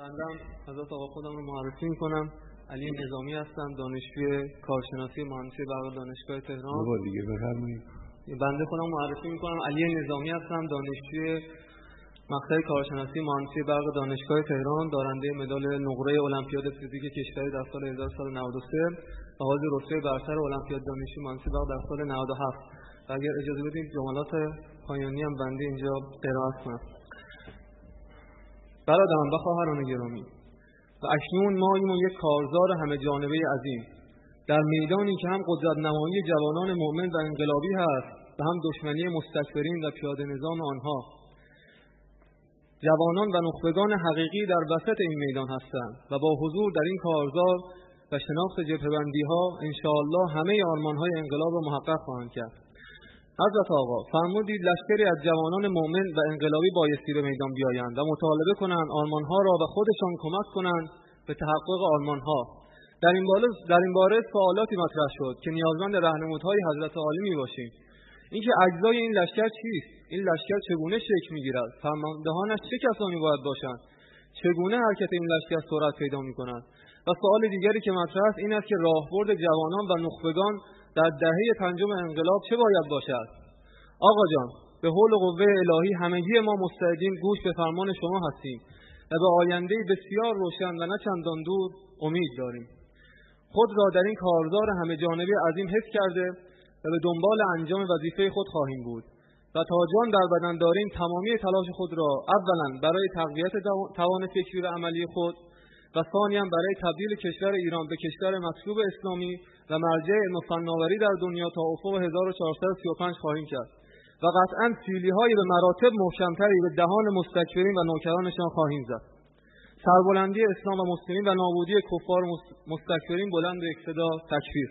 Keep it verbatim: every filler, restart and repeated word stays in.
بنده حضرت آقا خودم رو معرفی میکنم. علی نظامی هستم، دانشجوی کارشناسی مهندسی برق دانشگاه تهران. بابا دیگه بفرمایید. بنده خودم معرفی میکنم. علی نظامی هستم، دانشجوی مقطع کارشناسی مهندسی برق دانشگاه تهران، دارنده مدال نقره المپیاد فیزیک کشوری در سال هزار و سیصد و نود و سه و حاضر رتبه برتر المپیاد دانشجوی مهندسی برق در سال نود و هفت. و اگر اجازه بدید جملات پایانی هم بنده اینجا قرائت کنم. برادران و خواهران گرامی، و اکنون ماییم و یک کارزار همه جانبه عظیم در میدانی که هم قدرت نمایی جوانان مؤمن و انقلابی هست و هم دشمنی مستکبرین و پیاده نظام آنها. جوانان و نخبگان حقیقی در وسط این میدان هستند و با حضور در این کارزار و شناخت جبهه‌بندی ها انشاءالله همه آرمان های انقلاب را محقق خواهند کرد. حضرت آقا فرمودید لشکری از جوانان مؤمن و انقلابی بایستی به میدان بیایند و مطالبه کنند آرمانها را و خودشان کمک کنند به تحقق آرمانها. در این باره در این باره سوالاتی مطرح شد که نیازمند راهنمودهای حضرت عالی میباشیم. اینکه اجزای این لشکر چیست؟ این لشکر چگونه شکل میگیرد؟ فرماندهانش چه کسانی باید باشند؟ چگونه حرکت این لشکر سرعت پیدا میکند؟ و سوال دیگری که مطرح است این است که راهبرد جوانان و نخبگان در دهه پنجم انقلاب چه باید باشد؟ آقا جان، به حول و قوه الهی همگی ما مستعدیم گوش به فرمان شما هستیم و به آینده بسیار روشن و نه چندان دور امید داریم. خود را در این کارزار همه جانبه عظیم حفظ کرده و به دنبال انجام وظیفه خود خواهیم بود و تا جان در بدن داریم تمامی تلاش خود را اولا برای تقویت توان فکری و عملی خود و ثانیاً برای تبدیل کشور ایران به کشور مطلوب اسلامی و مرجع علم و فناوری در دنیا تا افق هزار و چهارصد و سی و پنج خواهیم کرد و قطعاً سیلی‌های به مراتب محکم‌تری به دهان مستکبرین و نوکرانشان خواهیم زد. سربلندی اسلام و مسلمین و نابودی کفار و مستکبرین بلند و یک صدا تکبیر.